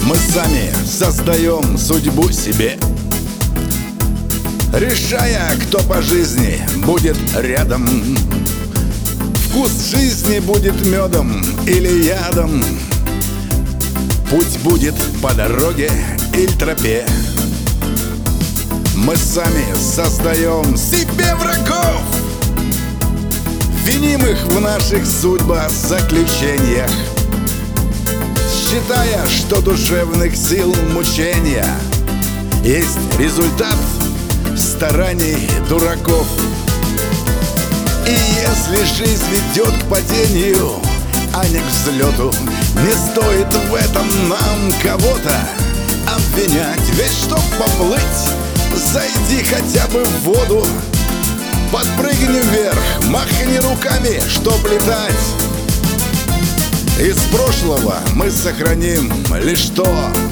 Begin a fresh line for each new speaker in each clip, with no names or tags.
Мы сами создаем судьбу себе, решая, кто по жизни будет рядом. Вкус жизни будет медом или ядом, путь будет по дороге или тропе. Мы сами создаем себе врагов, виним их в наших судьбозаключениях, считая, что душевных сил мучения есть результат стараний дураков. И если жизнь ведет к падению, а не к взлету, не стоит в этом нам кого-то обвинять. Ведь чтоб поплыть, зайди хотя бы в воду, подпрыгни вверх, махни руками, чтоб летать. Из прошлого мы сохраним лишь то,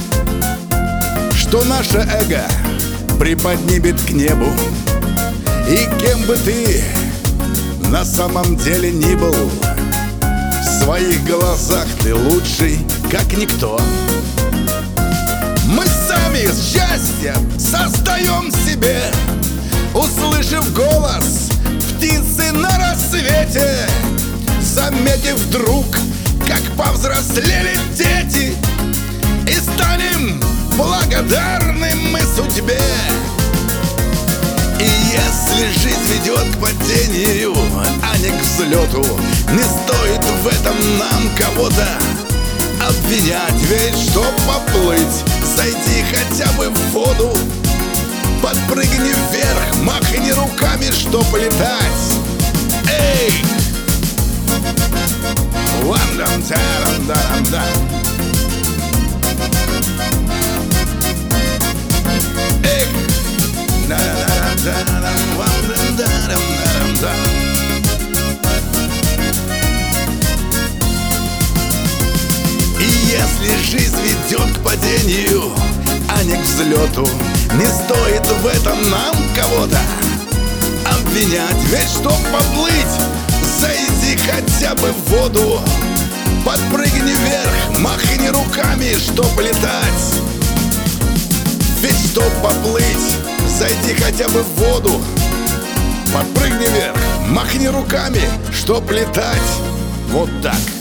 что наше эго приподнимет к небу. И кем бы ты на самом деле ни был, в своих глазах ты лучший, как никто. Мы сами счастье создаем себе, услышав голос птицы на рассвете, заметив вдруг, как повзрослели дети, и станем благодарны мы судьбе. И если жизнь ведет к падению, а не к взлету, не стоит в этом нам кого-то обвинять. Ведь чтоб поплыть, зайди хотя бы в воду, подпрыгни вверх, махни руками, чтоб летать. Эй! Вам-дам-та-дам-дам-дам. Эй! И если жизнь ведет к падению, а не к взлету, не стоит в этом нам кого-то обвинять. Ведь чтоб поплыть, зайди хотя бы в воду, подпрыгни вверх, махни руками, чтоб летать. Ведь чтоб поплыть, зайди хотя бы в воду, подпрыгни вверх, махни руками, чтоб летать. Вот так.